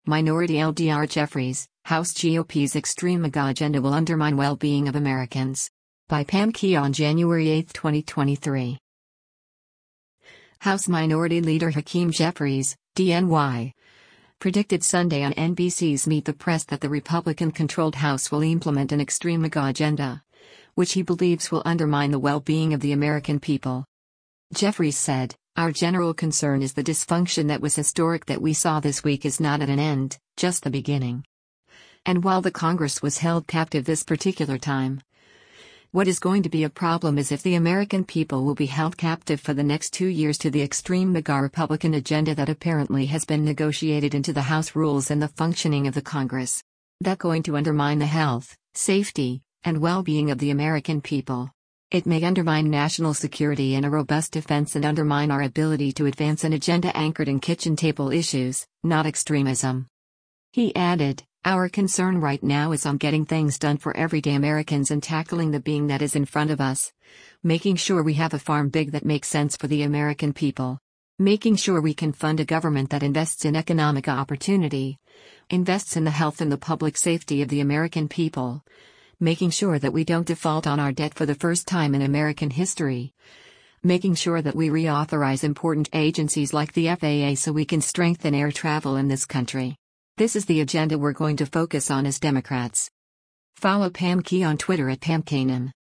Minority LDR Jeffries, House GOP's extreme MAGA agenda will undermine well-being of Americans. By Pam Key on January 8, 2023. House Minority Leader Hakeem Jeffries, DNY, predicted Sunday on NBC's Meet the Press that the Republican-controlled House will implement an extreme MAGA agenda, which he believes will undermine the well-being of the American people. Jeffries said, "Our general concern is the dysfunction that was historic that we saw this week is not at an end, just the beginning. And while the Congress was held captive this particular time, what is going to be a problem is if the American people will be held captive for the next 2 years to the extreme MAGA Republican agenda that apparently has been negotiated into the House rules and the functioning of the Congress. That's going to undermine the health, safety, and well-being of the American people. It may undermine national security and a robust defense and undermine our ability to advance an agenda anchored in kitchen table issues, not extremism." He added, "Our concern right now is on getting things done for everyday Americans and tackling the being that is in front of us. Making sure we have a farm big that makes sense for the American people. Making sure we can fund a government that invests in economic opportunity, invests in the health and the public safety of the American people. Making sure that we don't default on our debt for the first time in American history. Making sure that we reauthorize important agencies like the FAA so we can strengthen air travel in this country. This is the agenda we're going to focus on as Democrats." Follow Pam Key on Twitter at PamKanan.